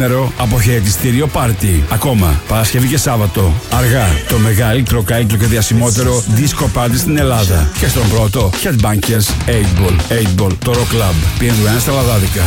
Πάτμερο αποχαιρετιστήριο πάρτι. Ακόμα Παρασκευή και Σάββατο. Αργά το μεγαλύτερο, καλύτερο και διασημότερο disco party στην Ελλάδα. Και στον πρώτο Headbangers 8 Ball, το Rock Club. Πήγαινε στα λαδάδικα.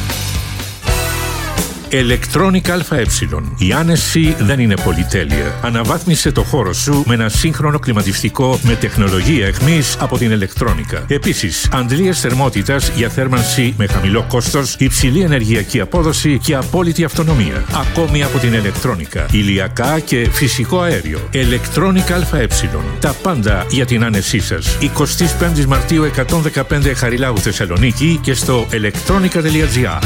Electronic ΑΕ. Η άνεση δεν είναι πολυτέλεια. Αναβάθμισε το χώρο σου με ένα σύγχρονο κλιματιστικό με τεχνολογία εχμής από την Electronica. Επίσης, αντλίες θερμότητας για θέρμανση με χαμηλό κόστος, υψηλή ενεργειακή απόδοση και απόλυτη αυτονομία. Ακόμη από την Electronica. Ηλιακά και φυσικό αέριο. Electronic ΑΕ. Τα πάντα για την άνεσή σας. 25 Μαρτίου 115 Χαριλάου Θεσσαλονίκη και στο electronica.gr.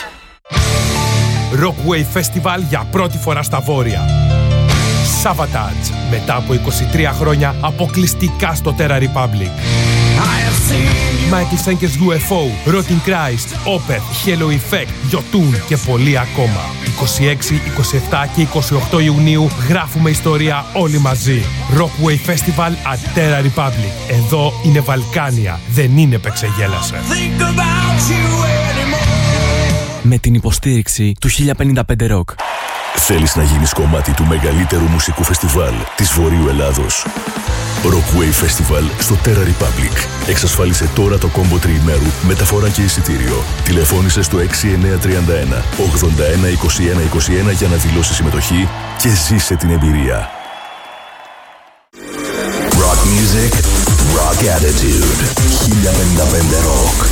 Rockwave Festival για πρώτη φορά στα Βόρεια. Savatage, μετά από 23 χρόνια αποκλειστικά στο Terra Republic. Michael Schenker's UFO, Rotting Christ, Opeth, Halo Effect, Jotun και πολλοί ακόμα. 26, 27 και 28 Ιουνίου γράφουμε ιστορία όλοι μαζί. Rockwave Festival at Terra Republic. Εδώ είναι Βαλκάνια, δεν είναι Πεξεγέλασε. Με την υποστήριξη του 1055 Rock. Θέλεις να γίνεις κομμάτι του μεγαλύτερου μουσικού φεστιβάλ της Βορείου Ελλάδος? Rockwave Festival στο Terra Republic. Εξασφάλισε τώρα το κόμπο τριημέρου, μεταφορά και εισιτήριο. Τηλεφώνησε στο 6931 81 21 21 για να δηλώσεις συμμετοχή και ζήσε την εμπειρία. Rock music, rock attitude. 1055 Rock.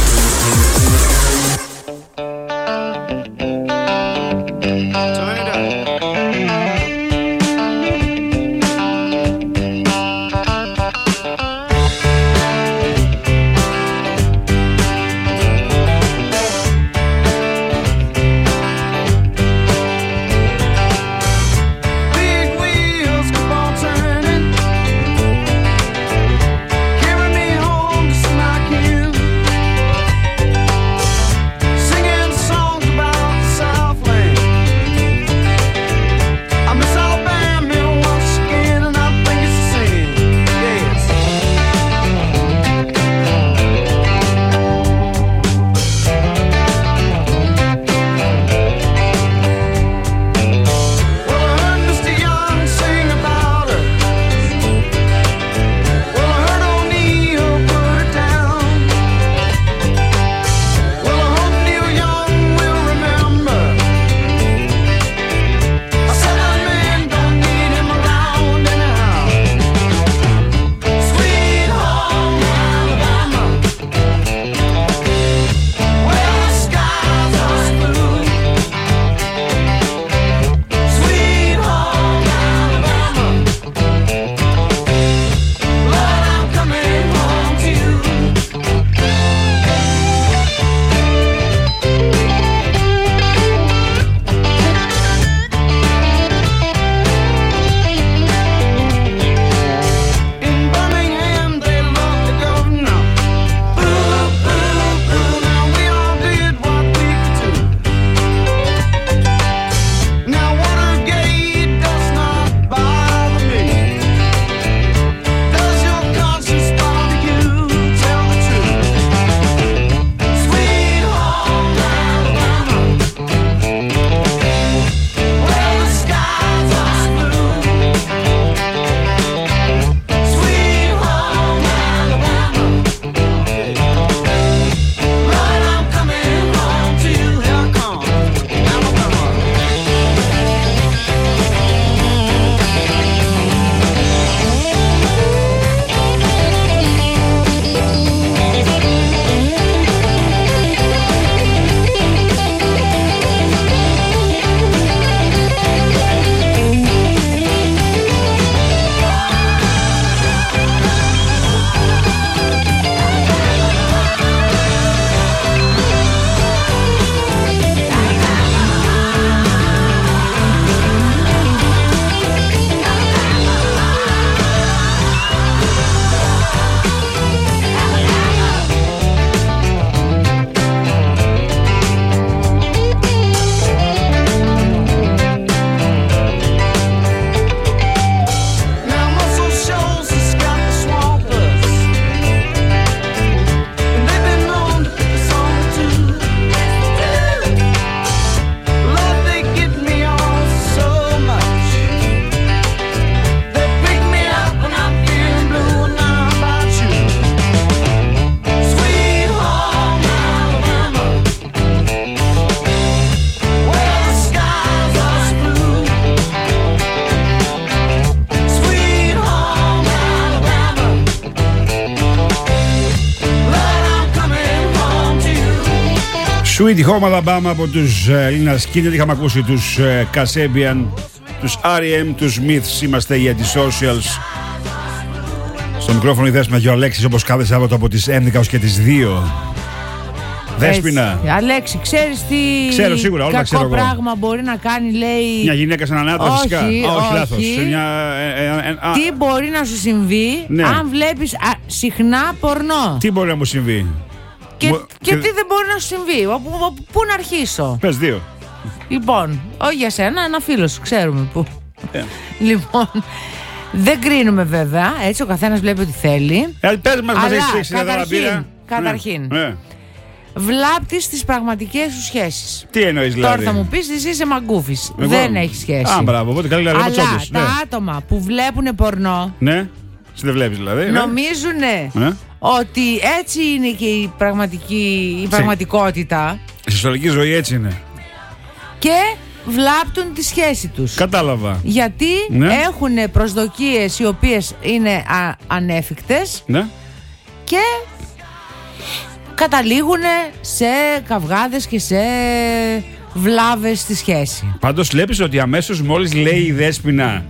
Sweet Home Alabama από τους Lynyrd Skynyrd. Είχαμε ακούσει τους Kasabian, τους R.E.M., τους Myths. Είμαστε οι Antisocials. Στο μικρόφωνο η Δέσποινα και ο Αλέξης, όπως κάθε Σάββατο από τις 11 ως και τις 2. Δέσποινα. Αλέξη, ξέρεις τι ξέρω, σίγουρα, όλα κακό πράγμα μπορεί να κάνει, λέει... Μια γυναίκα σε έναν άντρα, φυσικά. Όχι, λάθος. Τι μπορεί να σου συμβεί, ναι, αν βλέπεις συχνά πορνό. Τι μπορεί να μου συμβεί. Και τι δεν μπορεί να σου συμβεί. Πού να αρχίσω. Πες δύο. Λοιπόν, όχι για σένα, ένα φίλο σου, ξέρουμε πού. Λοιπόν, δεν κρίνουμε βέβαια, έτσι ο καθένας βλέπει ό,τι θέλει. Πες μας, μας έχεις ρίξει καταρχήν, βλάπτεις τις πραγματικές σου σχέσεις. Τι εννοείς δηλαδή? Τώρα θα μου πεις, εσύ είσαι μαγκούφης. Δεν έχει σχέση. Μπράβο, οπότε καλύτερα να αλλά τα άτομα που βλέπουν πορνό, ναι, εσύ δεν βλέπεις δηλαδή, νομίζουνε ότι έτσι είναι και η πραγματικότητα. Η σεξουαλική ζωή έτσι είναι. Και βλάπτουν τη σχέση τους. Κατάλαβα. Γιατί έχουν προσδοκίες οι οποίες είναι ανέφικτες, ναι, και καταλήγουν σε καυγάδες και σε βλάβες στη σχέση. Πάντως βλέπεις ότι αμέσως μόλις λέει η Δέσποινα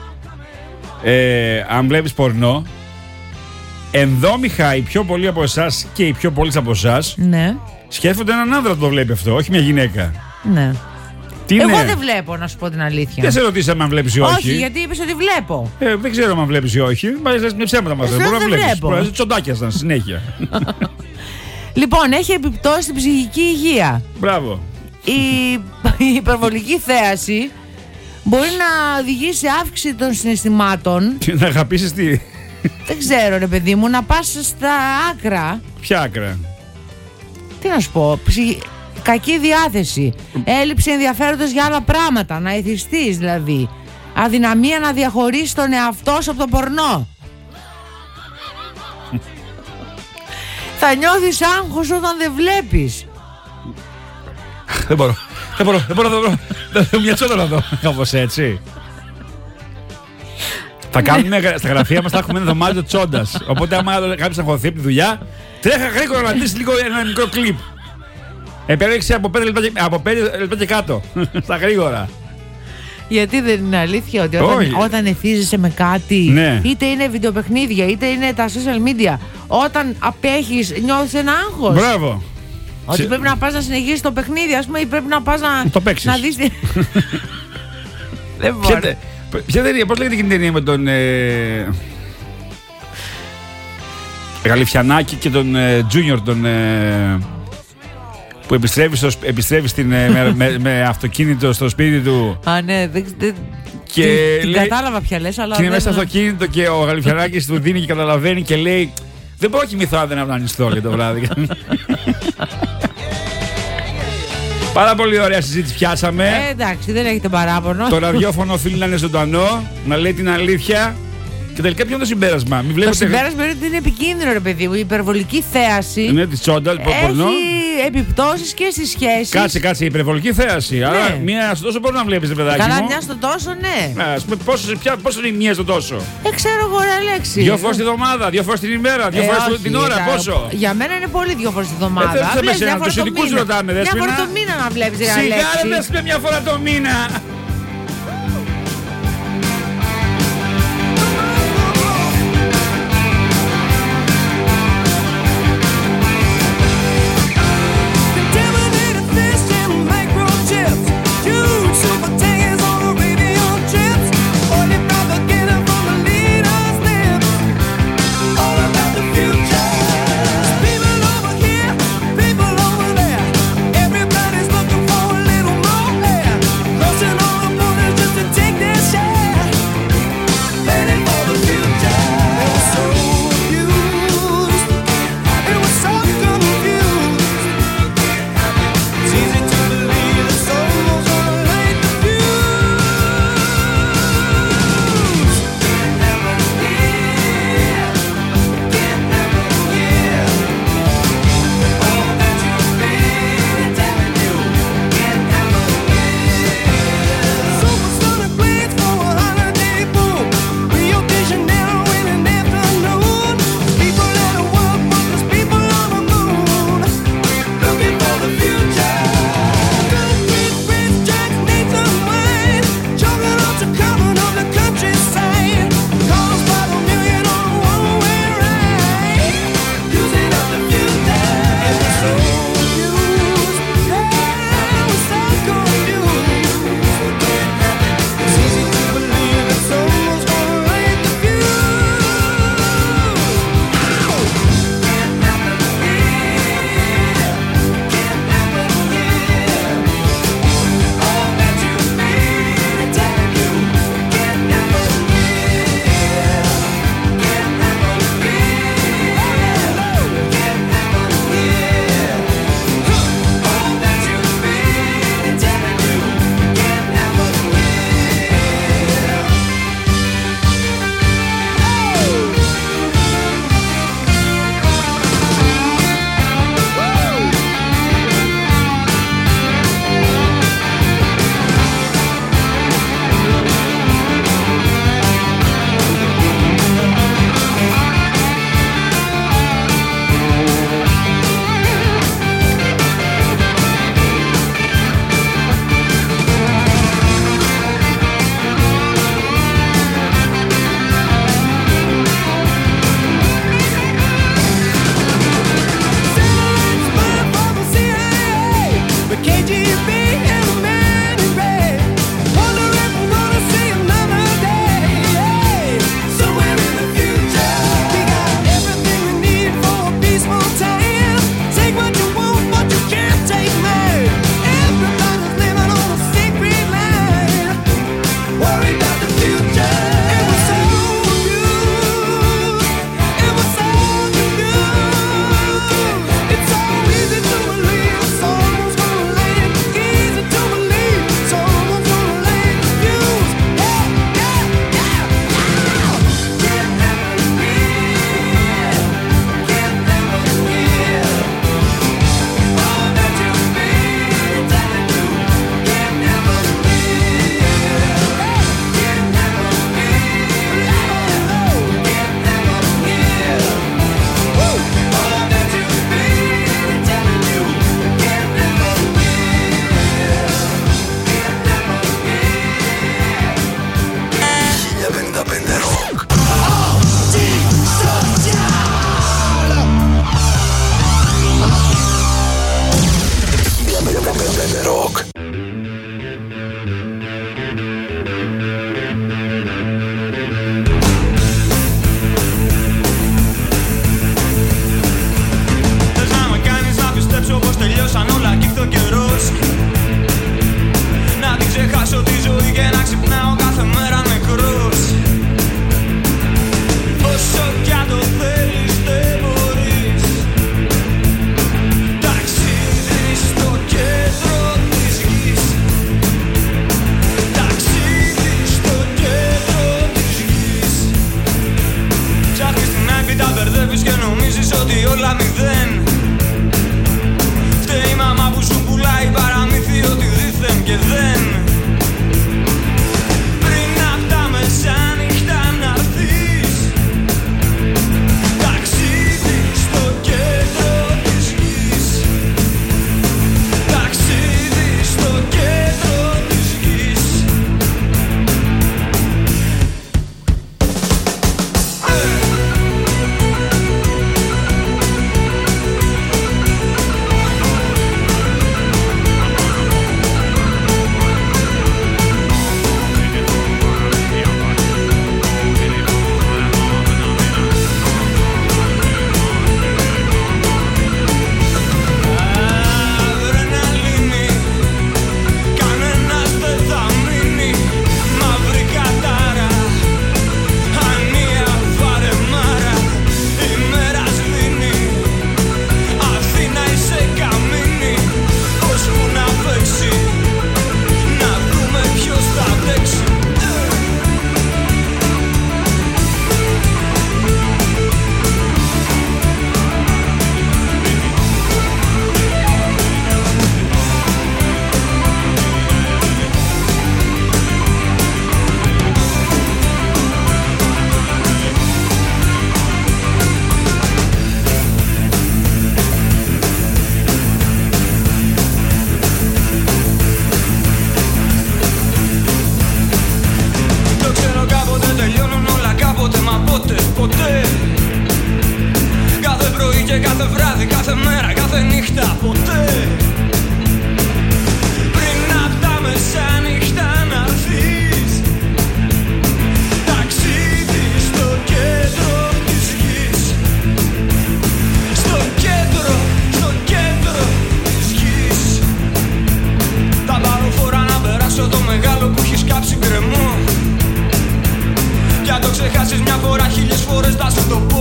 αν βλέπεις πορνό, ενδόμηχα οι πιο πολλοί από εσάς και οι πιο πολλοί από εσάς, ναι, σκέφτονται έναν άνδρα που το βλέπει αυτό, όχι μια γυναίκα. Ναι. Τι εγώ είναι? δεν βλέπω, να σου πω την αλήθεια. Δεν σε ρωτήσαμε αν βλέπεις ή όχι. Όχι, γιατί είπες ότι βλέπω. Δεν ξέρω αν βλέπεις ή όχι. Μα λες με ψέματα μας. Δεν βλέπεις. Μπορεί να τσοντάκια ήταν συνέχεια. Λοιπόν, έχει επιπτώσει στην ψυχική υγεία. Μπράβο. Η υπερβολική θέαση μπορεί να οδηγήσει σε αύξηση των συναισθημάτων. Και να αγαπήσεις τι? Δεν ξέρω, ρε παιδί μου, να πας στα άκρα. Ποια άκρα? Τι να σου πω, κακή διάθεση, έλλειψη ενδιαφέροντος για άλλα πράγματα, να εθιστείς δηλαδή, αδυναμία να διαχωρίσεις τον εαυτό σου από το πορνό. Θα νιώθεις άγχος όταν δεν βλέπεις. Δεν μπορώ. Μια τσόντα να δω. Κάπως έτσι. Θα κάνουμε στα γραφεία μας, θα έχουμε ένα δωμάτιο τσόντας. Οπότε άμα κάποιος αγχωθεί από τη δουλειά, τρέχα γρήγορα να δεις λίγο ένα μικρό κλιπ. Επέλεξε από 5 λεπτά και κάτω. Στα γρήγορα. Γιατί δεν είναι αλήθεια ότι όταν εθίζεσαι με κάτι, ναι, είτε είναι βιντεοπαιχνίδια, είτε είναι τα social media, όταν απέχεις νιώθεις ένα άγχος? Μπράβο. Ότι πρέπει να πας να συνεχίσεις το παιχνίδι, ας πούμε, ή πρέπει να πας να δεις. Δεν μπορεί. Ποια ταινία, πώς λέγεται εκείνη την ταινία με τον Γαλιφιανάκη και τον Junior, τον που επιστρέφει με αυτοκίνητο στο σπίτι του. Α, ναι, και την κατάλαβα πια λες, αλλά. Και είναι μέσα στο αυτοκίνητο και ο Γαλιφιανάκης του δίνει και καταλαβαίνει και λέει: δεν μπορώ να κοιμηθώ αν δεν αυνανιστώ για το βράδυ. Πάρα πολύ ωραία συζήτηση πιάσαμε. Εντάξει, δεν έχετε παράπονο. Το ραδιόφωνο οφείλει να είναι ζωντανό, να λέει την αλήθεια. Και τελικά ποιο είναι το συμπέρασμα? Το συμπέρασμα είναι ότι είναι επικίνδυνο, ρε παιδί μου. Η υπερβολική θέαση. Ναι, τη τσόντα, έχει επιπτώσεις και στις σχέσεις. Κάτσε, η υπερβολική θέαση. Ναι. Άρα μία στο τόσο μπορεί να βλέπεις, παιδάκι. Καλά, μια στο τόσο, ναι. Ας πούμε, πόσο είναι η μία στο τόσο? Ξέρω εγώ, ρε Αλέξη. 2 φορές τη εβδομάδα, 2 φορές την ημέρα, 2 φορές την ώρα, πόσο? Για μένα είναι πολύ 2 φορές τη εβδομάδα. Τους ειδικούς ρωτάμε, μια φορά το μήνα να βλέπεις, ρε Αλέξη. Σιγά, δεν μια φορά το μήνα. Rushing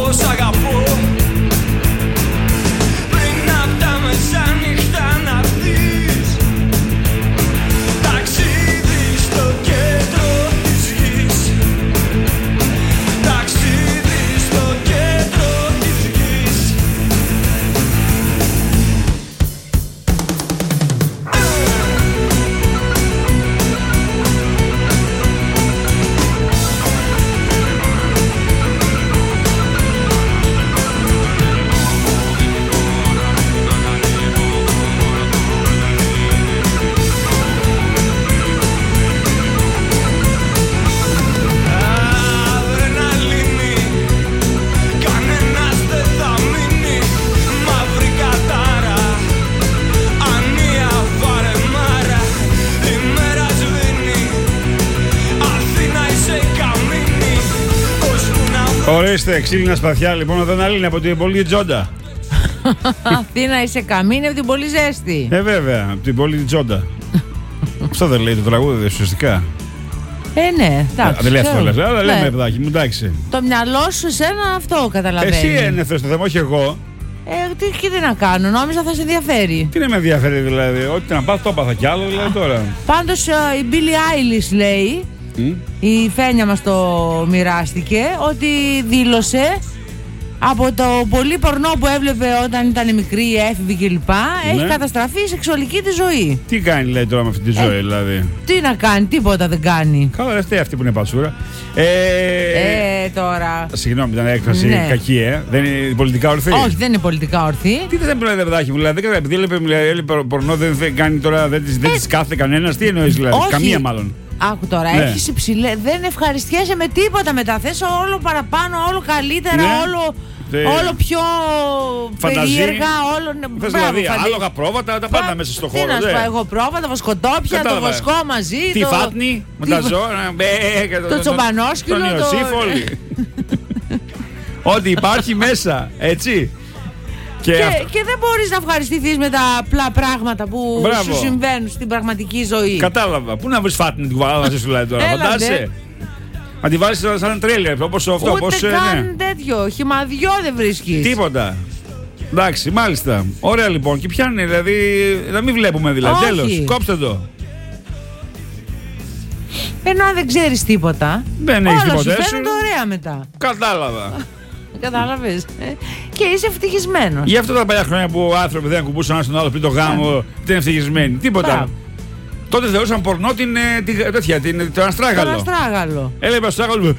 πως αγαπώ. Πριν απ' τα μεσάνυχτα να δεις ταξίδι στο κέντρο της γης. Ταξίδι στο κέντρο της γης. Ορίστε, ξύλινα σπαθιά λοιπόν, εδώ να λύνει από την πολύ Τζόντα. Αθήνα είσαι καμίνη από την πολύ ζέστη. Βέβαια, από την πολύ Τζόντα. Αυτό δεν λέει το τραγούδι, ουσιαστικά. Ναι, εντάξει. Δεν λέει αυτό, λες, αλλά λέμε, παιδάκι μου, εντάξει. Το μυαλό σου σένα αυτό καταλαβαίνει. Εσύ ένεθες το θέμα, όχι εγώ. Τι να κάνω, νόμιζα θα σε ενδιαφέρει. Τι να με ενδιαφέρει δηλαδή, ό,τι να πάθω, το έπαθα κι άλλο δηλαδή τώρα. Πάντως η Billie Eilish λέει, η Φένια μας το μοιράστηκε, ότι δήλωσε από το πολύ πορνό που έβλεπε όταν ήταν μικρή, έφηβη κλπ. Έχει καταστραφεί η σεξουαλική της ζωή. Τι κάνει λέει τώρα με αυτή τη ζωή δηλαδή. Τι να κάνει, τίποτα δεν κάνει. Καλά, δεν φταίει αυτή που είναι πατσούρα. Τώρα. Συγγνώμη, ήταν έκφραση κακή, δεν είναι πολιτικά ορθή. Όχι, δεν είναι πολιτικά ορθή. Τι δεν λέτε, παιδάκι μου, δηλαδή, επειδή έλεγε πορνό δεν κάνει τώρα, δεν της κάθε κανένα. Τι εννοείς δηλαδή, καμία μάλλον. Άκου τώρα, έχεις υψηλέ. Δεν ευχαριστιέσαι με τίποτα μετά. Θες όλο παραπάνω, όλο καλύτερα, όλο πιο περίεργα. Θες δηλαδή άλογα, πρόβατα, τα πάντα μέσα στο χώρο. Τι να σου πω, εγώ πρόβατα, βοσκοτόπια, το βοσκό μαζί. Τη φάτνη, με τα ζώα, το τσομπανόσκυλο. Τον Ιωσήφ, ό,τι υπάρχει μέσα, έτσι. Και δεν μπορείς να ευχαριστηθείς με τα απλά πράγματα που σου συμβαίνουν στην πραγματική ζωή. Κατάλαβα. Πού να βρεις φάτνη την κουβαλά μαζί σου λέει τώρα. Φαντάσαι. Να τη βάλεις σαν τρέλερ όπως αυτό. Ούτε καν τέτοιο. Χυμαδιό δεν βρίσκεις. Τίποτα. Εντάξει, μάλιστα. Ωραία λοιπόν. Και πιάνει δηλαδή. Να μην βλέπουμε δηλαδή. Τέλος. Κόψτε το. Ενώ αν δεν ξέρεις τίποτα. Δεν έχεις τίποτα. Όλα σου φαίνονται ωραία μετά. Κατάλαβα. Κατάλαβες. Και είσαι ευτυχισμένος. Γι' αυτό τα παλιά χρόνια που άνθρωποι δεν ακουμπούσαν ένα στον άλλο πριν το γάμο, ήταν ευτυχισμένοι. Τίποτα. Τότε θεωρούσαν πορνό το αστράγαλο. Το αστράγαλο. Έλεγε αστράγαλο.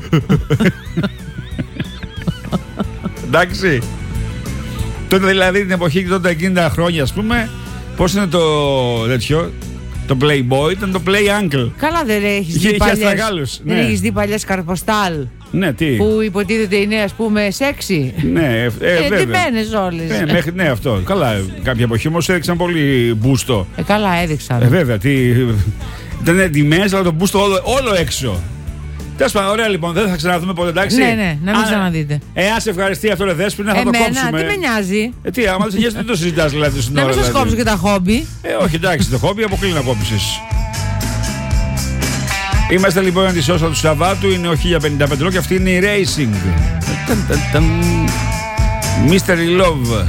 Εντάξει. Τότε δηλαδή την εποχή και τότε εκείνη τα χρόνια, ας πούμε, πώς είναι το τέτοιο. Το Playboy ήταν το Play Uncle. Καλά, δεν έχεις δει παλιές. Δεν έχεις δει παλιές καρποστάλ. Ναι, τι. Που υποτίθεται είναι, ας πούμε, σεξι. Ναι, βέβαια. Εντυμένες όλες. Ναι, αυτό. Καλά, κάποια εποχή όμως έδειξαν πολύ μπούστο. Καλά, έδειξαν. Βέβαια, τι. Ήταν εντυμένες, αλλά το μπούστο όλο έξω. Τέλος πάντων, ωραία λοιπόν, δεν θα ξαναδούμε ποτέ, εντάξει. Ναι, να μην ξαναδείτε. Αν σε ευχαριστεί αυτό, ρε Δέσποινα, θα το κόψουμε. Τι με νοιάζει. Τι, άμα δεν το συζητάς δηλαδή στην ώρα. Να μην σας κόψω και τα χόμπι. Όχι, εντάξει, το χόμπι αποκλεί να κόψεις. Είμαστε λοιπόν τη σώστα του Σαββάτου, είναι ο 1055 και αυτή είναι η Racing. Mystery Love.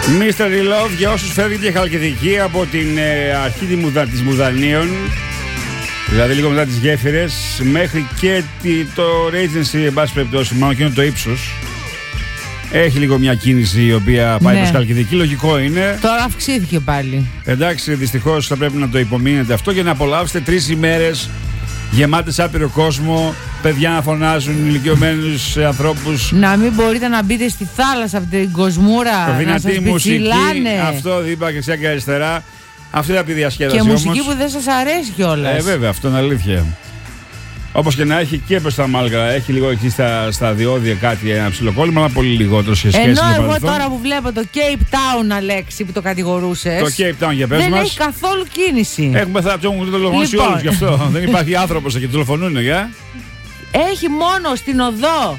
Mystery Love για όσους φεύγετε για Χαλκιδική από την αρχή της Μουδανίων, δηλαδή λίγο μετά τις γέφυρες, μέχρι και το Regency, εν πάση περιπτώσει, μάλλον και είναι το ύψος. Έχει λίγο μια κίνηση η οποία πάει προς Χαλκιδική, λογικό είναι. Τώρα αυξήθηκε πάλι. Εντάξει, δυστυχώς θα πρέπει να το υπομείνετε αυτό για να απολαύσετε 3 ημέρες γεμάτες άπειρο κόσμο, παιδιά να φωνάζουν, ηλικιωμένους ανθρώπους. Να μην μπορείτε να μπείτε στη θάλασσα από την κοσμούρα, να σας πιτσιλάνε. Αυτό δίπλα και και αριστερά. Αυτή είναι από τη διασκέδαση. Και μουσική όμως που δεν σας αρέσει κιόλας. Βέβαια, αυτό είναι αλήθεια. Όπως και να έχει και προς τα Μάλγρα, έχει λίγο εκεί στα διόδια κάτι, ένα ψιλοκόλλημα, αλλά πολύ λιγότερο σε σχέση με το παρελθόν. Ενώ εγώ τώρα που βλέπω το Cape Town, Αλέξη, που το κατηγορούσες, το Cape Town για πες δεν μας, έχει καθόλου κίνηση. Έχουμε θα το δολοφονήσει όλους γι' αυτό. Δεν υπάρχει άνθρωπος εκεί, τηλεφωνούν, για. Έχει μόνο στην οδό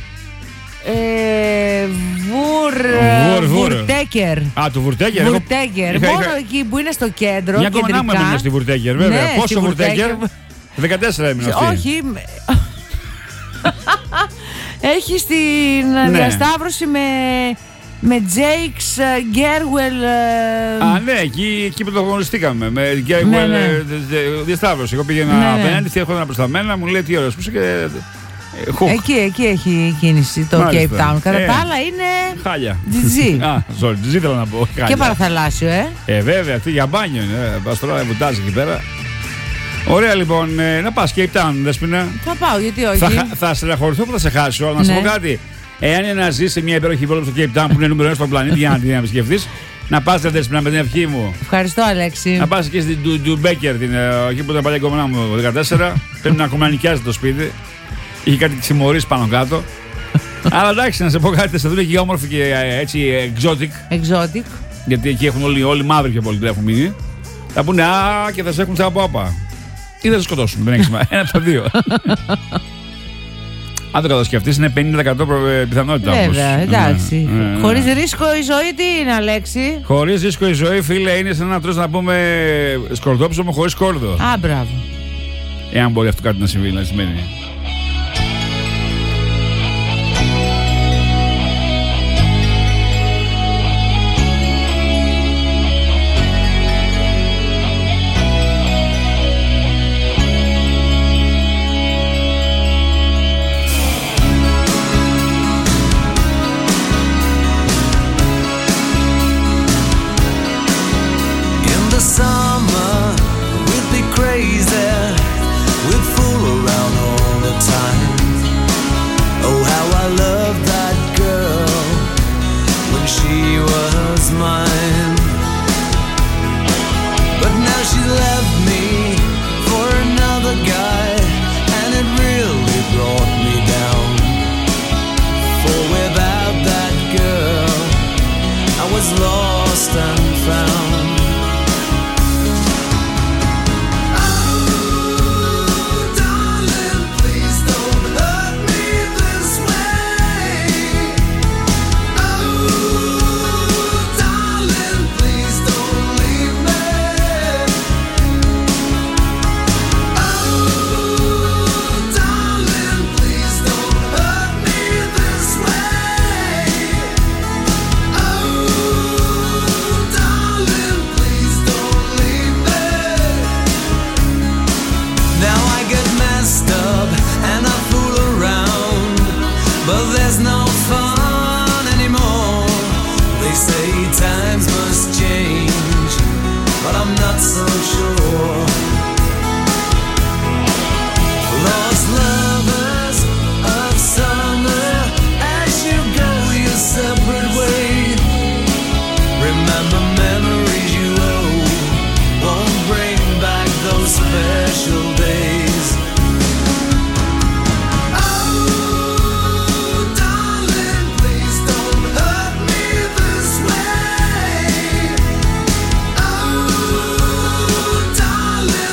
Βουρτέκερ. Α, το Βουρτέκερ. Μόνο εκεί που είναι στο κέντρο. Μια κομμενά μου έμεινε στη Βουρτέκερ, βέβαια. Ναι, πόσο Βουρτέκερ? 14 έμεινε αυτή. Όχι. Έχει στην διασταύρωση με Jakes Gerwell. Α, ναι, εκεί που το γνωριστήκαμε. Με Gerwell διασταύρωση. Εγώ πήγαινα απέναντι, έρχονταν προς τα μένα, μου λέει τι ωραίος που είσαι και. Εκεί έχει κίνηση το Cape Town. Κατά τα άλλα είναι. Χάλια. Τζιτζί. Τζιτζί θέλω να πω. Και παραθαλάσσιο, βέβαια, αυτή για μπάνιο είναι. Πας τώρα, βουτάζει εκεί πέρα. Ωραία λοιπόν, να πας Cape Town, Δέσποινα. Θα πάω, γιατί όχι. Θα στεναχωρηθώ που θα σε χάσω, να σου πω κάτι. Εάν είναι να ζεις σε μια υπέροχη πόλη στο Cape Town που είναι νούμερο 1 στον πλανήτη, για να την επισκεφτείς, να πας Δέσποινα με την ευχή μου. Ευχαριστώ, Αλέξη. Να πας και στην Ντουμπέκερ, εκεί που ήταν παλιά κομμένα μου 14. Πρέπει να ακόμα νοικιάζει το σπίτι. Είχε κάτι ξημωρείς πάνω κάτω. Αλλά εντάξει, να σε πω κάτι, θα σε δουν και όμορφοι και έτσι exotic. Γιατί εκεί έχουν όλοι μαύροι πιο πολύ που έχουν μείνει. Θα πούνε α και θα σε έχουν από άπα. Ή θα σε σκοτώσουν, δεν έχει σημασία. Ένα από τα δύο. Αν το κατασκεφτείς είναι 50% πιθανότητα. Βέβαια, εντάξει. Χωρίς ρίσκο η ζωή τι είναι, Αλέξη? Χωρίς ρίσκο η ζωή, φίλε, είναι σαν να τρως να πούμε σκορδόψωμο χωρίς κόρδο. Α, μπράβο. Εάν μπορεί αυτό κάτι να συμβεί, να σημαίνει. Oh, darling.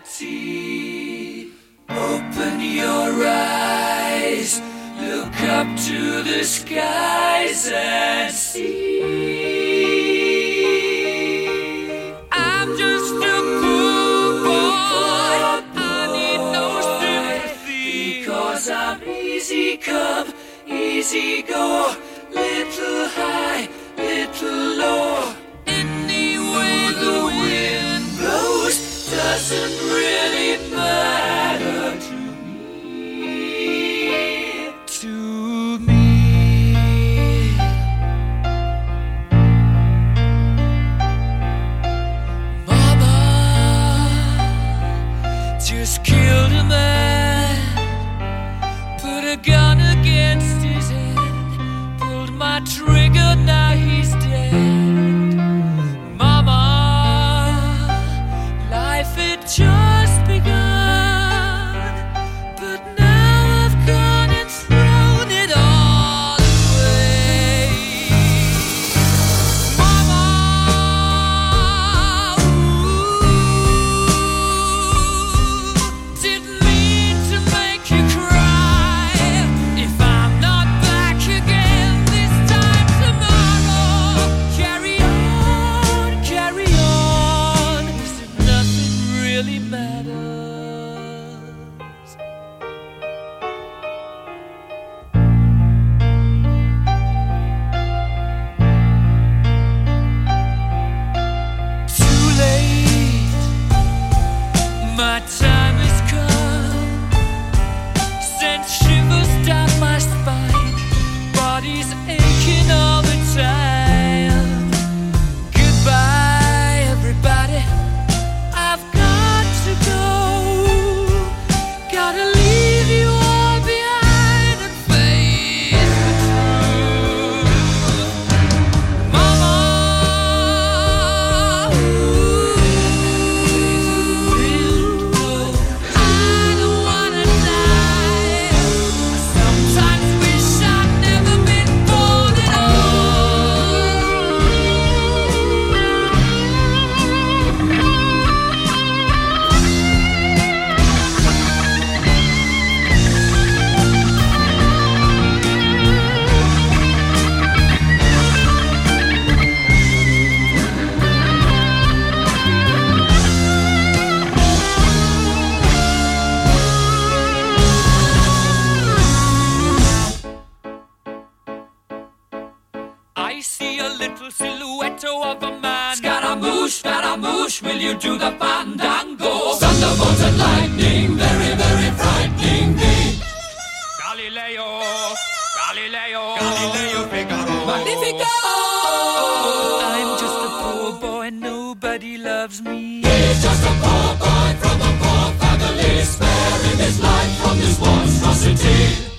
reality. Open your eyes, look up to the skies and see. I'm just a poor boy, I need no sympathy, because I'm easy come, easy go, little high, little low. Any way the wind blows doesn't really matter to me. Mama just killed a man, put a gun against his head, pulled my trigger, now he's dead. Mama, life had just begun, but now I've gone and thrown it all away. Mama, didn't mean to make you cry. If I'm not back again this time tomorrow, carry on, as if nothing really matters. Too late, my time has come, sent shivers down my spine, body's aching all the time. Goodbye, everybody, I've got to go, gotta leave you all behind and face the truth. Mama, I don't wanna die. Sometimes wish I'd never been born at I see a little silhouette of a man. Scaramouche, will you do the fandango? Thunderbolt and lightning, very, very frightening me. Galileo, Figaro. Magnifico! I'm just a poor boy, nobody loves me. He's just a poor boy from a poor family, sparing his life from this monstrosity.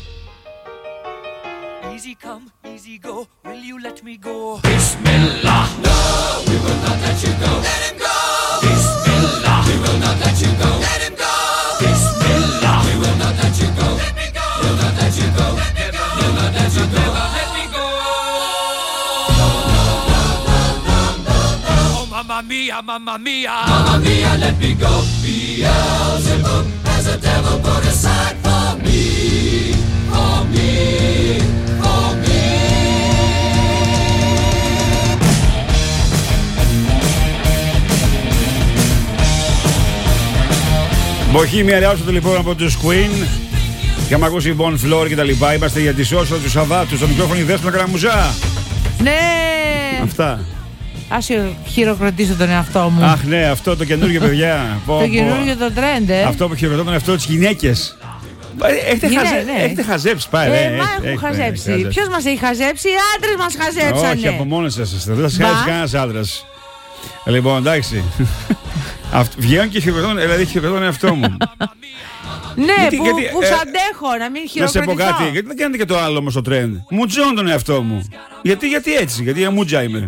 Easy come, easy go, will you let me go? Bismillah! No, we will not let you go. Let him go! Bismillah! We will not let you go. Let him go! Bismillah! We will not let you go. Let me go! We'll not let you go. Let me go! We'll not let you go. Let me go! Oh, mamma mia, mamma mia! Mamma mia, let me go. Beelzebub has a devil put aside for me. For me. For me. Bohemian Rhapsody λοιπόν από τους Queen. Και άμα ακούσει Bon Flor και τα λοιπά, είμαστε για τη σώσο του Σαββάτου. Στο μικρόφωνο η Δέσποινα Καραμουζά. Ναι! Αυτά. Ας χειροκροτήσω τον εαυτό μου. Αχ ναι, αυτό το καινούργιο παιδιά. Το καινούργιο το trend, Αυτό που χειροκροτώ τον εαυτό της γυναίκες. Έχετε χαζέψει πάλι. Μα έχουν χαζέψει. Ποιος μας έχει χαζέψει? Οι άντρες μας χαζέψανε. Όχι, από μόνοι σας. Δεν σας χάζει κανένας άντρας. Λοιπόν, εντάξει. Βγαίνουν και χειροκροτούν, δηλαδή χειροκροτούν τον εαυτό μου. Ναι, που σ' αντέχω να μην χειροκροτηθώ. Να σε πω κάτι, γιατί δεν κάνετε και το άλλο όμως το trend. Μουτζώνω τον εαυτό μου. Γιατί έτσι, γιατί μουτζά είμαι.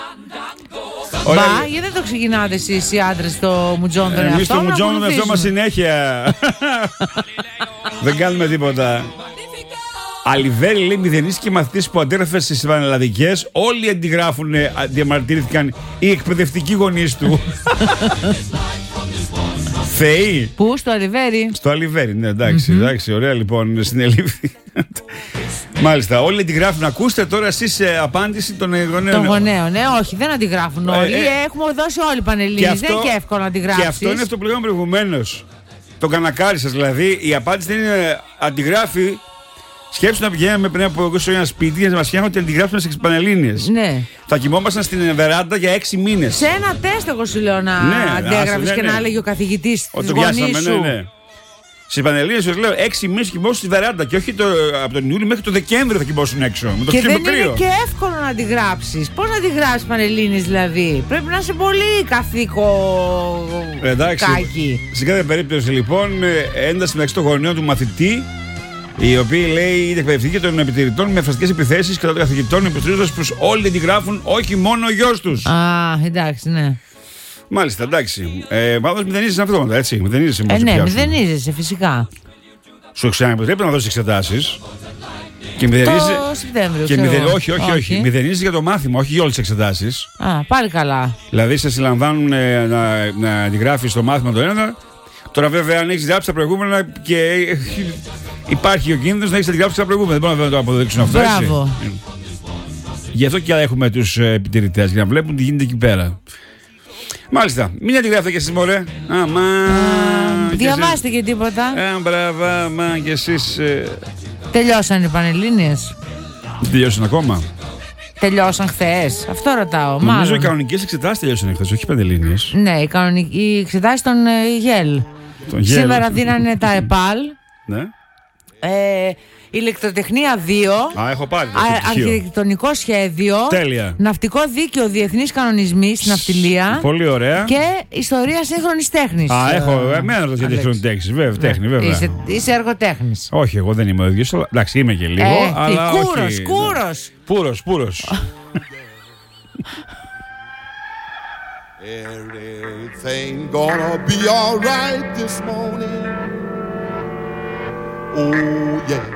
Μπα, γιατί δεν το ξεκινάτε εσείς οι άντρες το μουτζώνω τον εαυτό? Εμείς το μουτζώνω τον εαυτό μας συνέχεια. Δεν κάνουμε τίποτα. Αλιβέρη λέει μηδενίστηκε μαθητής που αντέγραφε στις πανελλαδικές. Όλοι αντιγράφουν, διαμαρτυρήθηκαν οι εκπαιδευτικοί γονείς του. Θεή. Πού, στο Αλιβέρι? Στο Αλιβέρι, ναι, εντάξει, ωραία λοιπόν, συνελήφθη. Μάλιστα, όλοι αντιγράφουν. Ακούστε τώρα εσείς απάντηση των γονέων. Των γονέων, ναι, όχι, δεν αντιγράφουν όλοι. Έχουμε δώσει όλοι πανελλήνιες, δεν είναι και εύκολο να αντιγράψεις. Και αυτό είναι αυτό που λέγαμε προηγουμένως. Το κανακάρι σας, δηλαδή, η απάντηση δεν είναι αντιγράφει. Σκέψου να πηγαίναμε πριν από 20 χρόνια ένα σπίτι για να μας φτιάχνουν ότι αντιγράφουμε σε πανελλήνιες. Ναι. Θα κοιμόμασταν στην βεράντα για 6 μήνες. Σε ένα τεστ, εγώ σου λέω, να αντέγραφες και να έλεγε ο καθηγητής της γονείς σου. Ναι. Στις πανελλήνιες σας λέω 6 μήνες κοιμώσουν στη βεράντα και όχι από τον Ιούλιο μέχρι το Δεκέμβριο θα κοιμώσουν έξω. Με το και δεν κρύο. είναι και εύκολο να αντιγράψεις. Πώς να αντιγράψεις πανελλήνιες δηλαδή? Πρέπει να είσαι πολύ καθηκοκάκι. Σε κάθε περίπτωση λοιπόν ένταση μεταξύ των γονέων του μαθητή, οι οποίοι λέει είναι εκπαιδευτικοί και των επιτηρητών με φασιστικές επιθέσεις κατά των καθηγητών, υποστηρίζοντας πως όλοι αντιγράφουν, όχι μόνο ο γιος τους. Εντάξει, ναι. Μάλιστα, εντάξει. Πάντως μηδενίζεσαι αυτόματα, έτσι. Μηδενίζεσαι. Ναι, μηδενίζεσαι φυσικά. Σου ξαναεπιτρέπει να δώσεις εξετάσεις. Και μηδενίζεσαι. Το Σεπτέμβριο. Όχι. Μηδενίζεσαι για το μάθημα, όχι για όλες τις εξετάσεις. Πάλι καλά. Δηλαδή σε συλλαμβάνουν να αντιγράφεις το μάθημα το ένα. Τώρα βέβαια αν έχεις γράψει τα προηγούμενα και υπάρχει ο κίνδυνος να έχεις αντιγράψει τα προηγούμενα. Δεν μπορούν να το αποδείξουν αυτό. Μπράβο. Γι' αυτό και έχουμε τους επιτηρητές, για να βλέπουν τι γίνεται εκεί πέρα. Μάλιστα, μην αντιγράφετε κι εσείς μωρέ. Διαβάστε και τίποτα. Μπράβο, κι εσείς. Τελειώσαν οι πανελλήνιες? Δεν τελειώσαν ακόμα. Τελειώσαν χθες? Αυτό ρωτάω. Νομίζω οι κανονικές εξετάσεις τελειώσαν χθες, όχι οι πανελλήνιες. Ναι, οι εξετάσεις των ΓΕΛ. Σήμερα δίνανε τα ΕΠΑΛ. Ναι. Ηλεκτροτεχνία 2. Έχω πάρει το αρχιτεκτονικό σχέδιο. Τέλεια. Ναυτικό δίκαιο, διεθνείς κανονισμοί στην ναυτιλία. Πολύ ωραία. Και ιστορία σύγχρονης τέχνης. Έχω εμένα ρωτήσει για σύγχρονη τέχνη, βέβαια. Είσαι εργοτέχνης. Όχι, εγώ δεν είμαι ο ίδιος. Εντάξει, είμαι και λίγο. Αλλά Κούρος. Πούρος. Everything gonna be alright this morning. Oh yeah.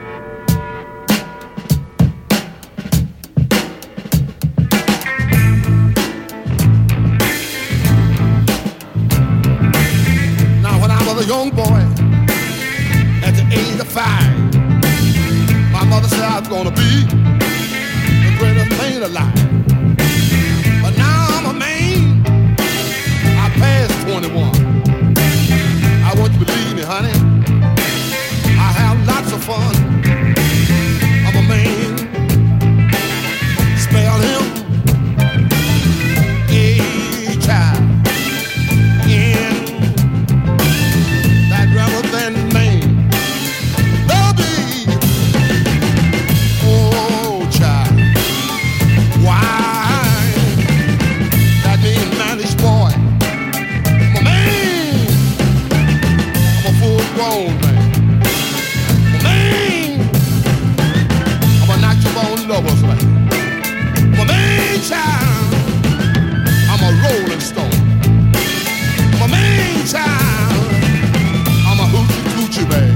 Now when I was a young boy, at the age of 5, my mother said I was gonna be the greatest man alive. But now I'm a man, I passed 21. I want you to believe me, honey, I have lots of fun. I'm a man, spell him A-child. In that rather than man, baby, oh child, why that mean manish boy? I'm a man, I'm a full grown man. I'm a man, I'm a natural born lover's man. I'm a man child, I'm a rolling stone. I'm a man child, I'm a hoochie coochie man.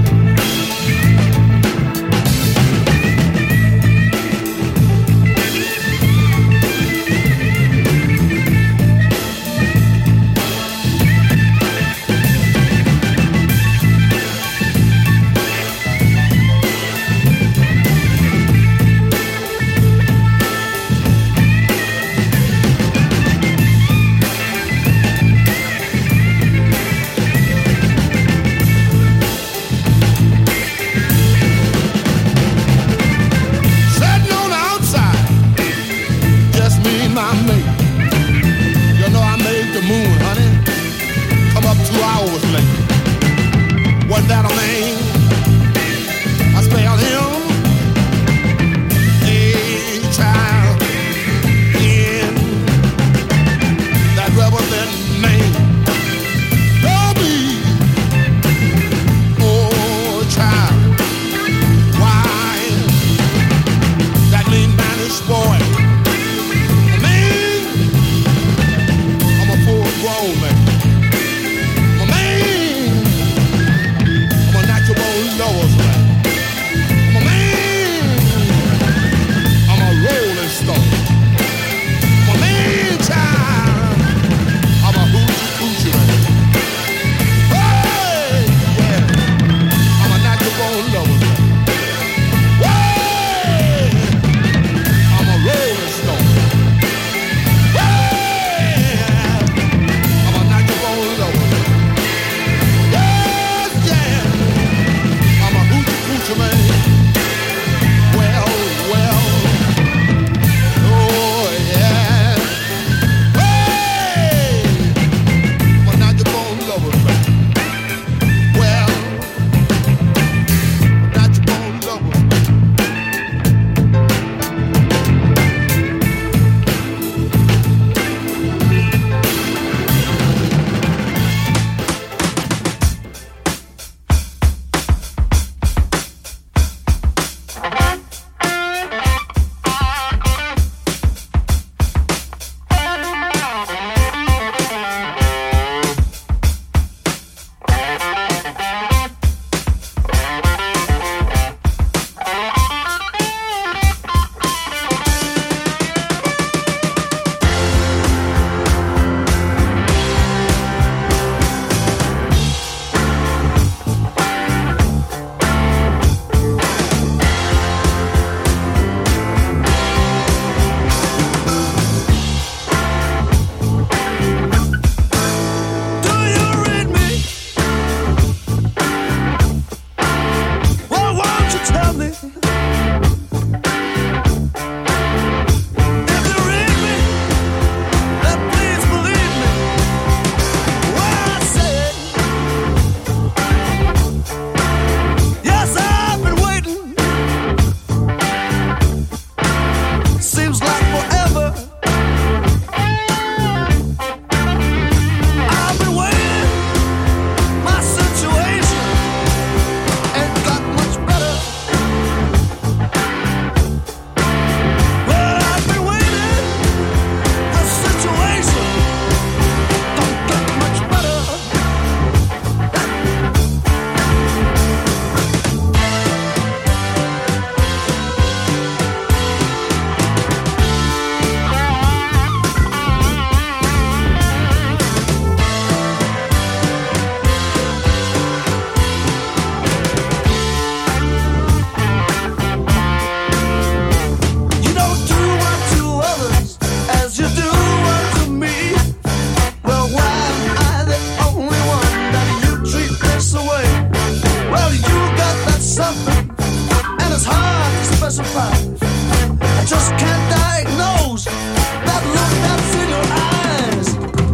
Well, you got that something, and it's hard to specify. I just can't diagnose that look that's in your eyes.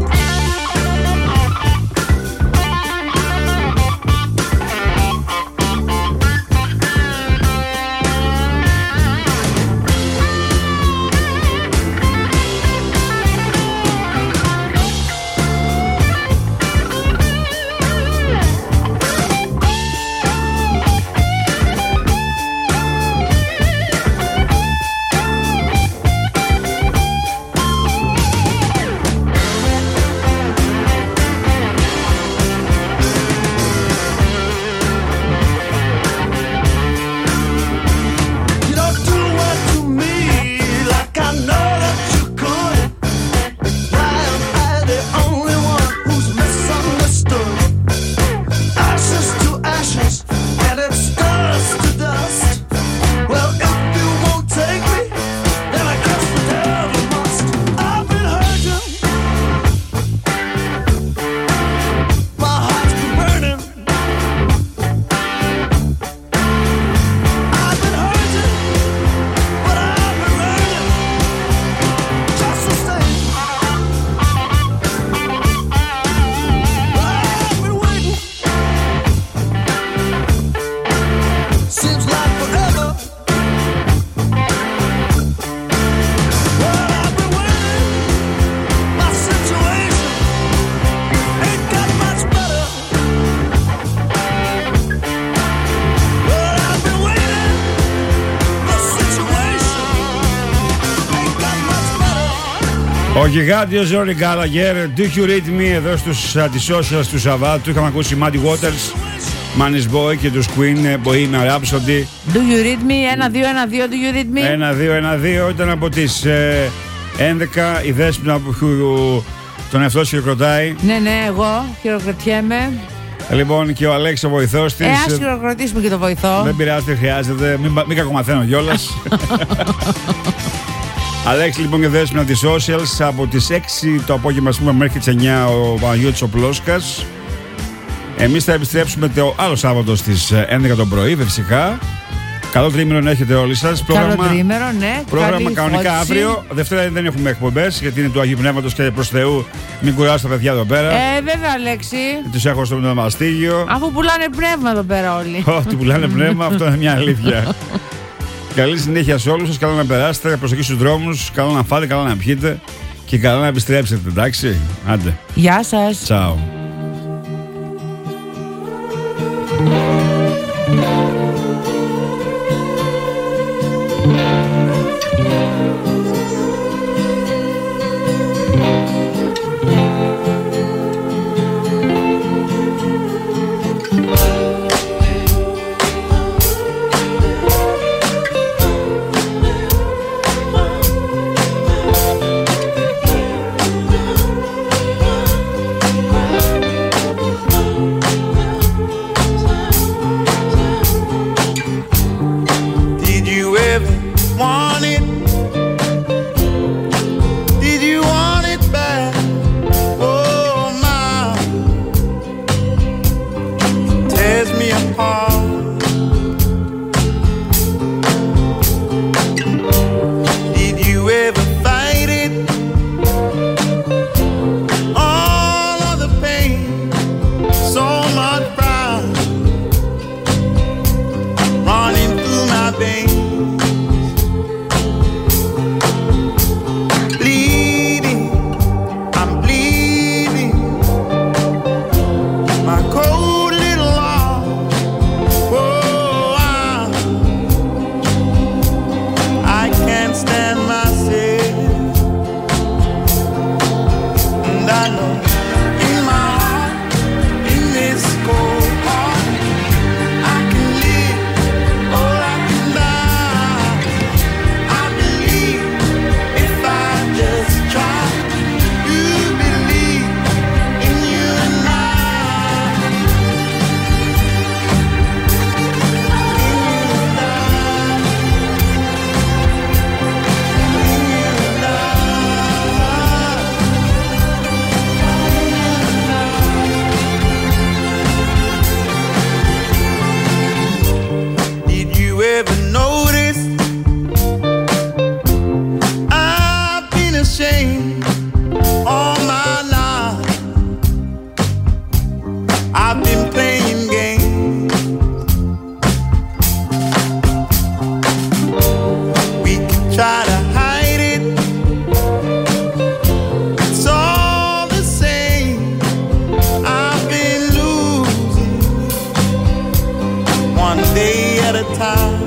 Ο γιγάντιος Rory Gallagher, Do You Read Me, εδώ στους αντισocials του Σαββάτου. Είχαμε ακούσει Muddy Waters, Man's Boy και τους Queen, Bohemian Rhapsody. Do You Read Me, 1-2-1-2, Do You Read Me. 1-2-1-2, ήταν από τις 11, η Δέσποινα που τον εαυτό χειροκροτάει. Ναι, εγώ χειροκροτιέμαι. Λοιπόν, και ο Αλέξης ο βοηθός της. Ας χειροκροτήσουμε και το βοηθό. Δεν πειράζει, δεν χρειάζεται, μην κακομαθαίνω κιόλας. Αλέξη λοιπόν και Δέσποινα της Socials από τις 6 το απόγευμα μέχρι τις 9 ο Παναγιώτης ο Πλόσκας. Εμείς θα επιστρέψουμε το άλλο Σάββατο στις 11 το πρωί φυσικά. Καλό τρίμηνο να έχετε όλοι σας. Καλό τρίμηνο, ναι. Πρόγραμμα κανονικά αύριο. Δευτέρα δεν έχουμε εκπομπές γιατί είναι του Αγίου Πνεύματος και προς Θεού μην κουράσω τα παιδιά εδώ πέρα. Βέβαια, Αλέξη. Τους έχω στο μαστίγιο. Αφού πουλάνε πνεύμα εδώ πέρα όλοι. Όχι, πουλάνε πνεύμα, αυτό είναι μια αλήθεια. Καλή συνέχεια σε όλους σας. Καλό να περάσετε, προσοχή στους δρόμους. Καλό να φάτε, καλό να πιείτε και καλό να επιστρέψετε, εντάξει. Άντε. Γεια σας. Τσάου. time.